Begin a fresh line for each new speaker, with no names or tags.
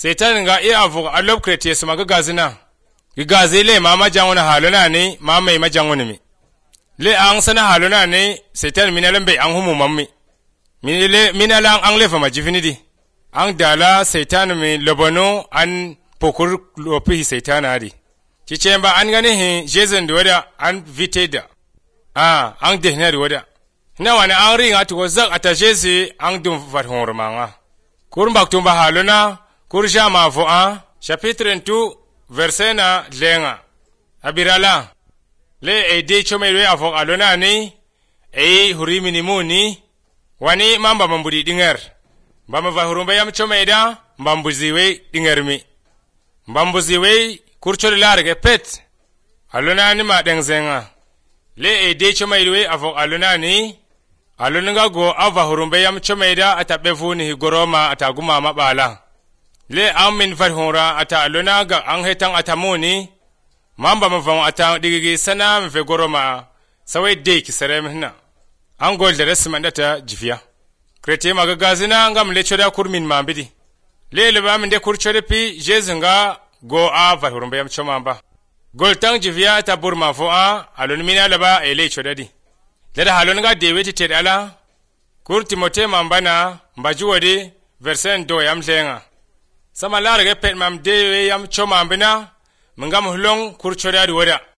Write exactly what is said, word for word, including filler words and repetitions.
setan nga i avu alob krete sma ga gazina gi gazile mama jangona halona ne mama ma jangona mi le ang sana halona ne setan minalambe ang humu mammi minile minalang ang lefa majifinidi ang dala setan mi lobono an pokur lopi setan adi chichemba an gane he jezen doda an viteda ah ang dehna doda na wana ang ringa to zak atajesi ang dum fat hormanga kurbak tumba halona kurja ma vo a chapitre deux versena lenga abirala le ede chomewe avok alona ni e hurimi ni muni wani mamba mambudi dinger mbama va hurumba yam chomeda mbambuziwe dingermi mbambuziwe kurchole large pet alona ni ma dengzenga le ede chomewe avok alona ni alona go ava hurumba yam chomeda atabefuni higoroma ataguma mabala le amin farhura ata alona ga an hetan atamoni mamba mafan ata digigi sana mfe goroma sawai de ki sare mihna an gol da rasma data jifiya krete magagazina ngam le choda kurmin mambidi le le ba min de kurchore pi jezinga go a farhurumba yam chomamba gol tang jifiya ta burma fo a alon mina laba ele choda di da halon ga de weti tedala kur timote mambana mbajuwade versen do yam lenga sama large pet mam de yam choma ambina mangam hulong kurchora wada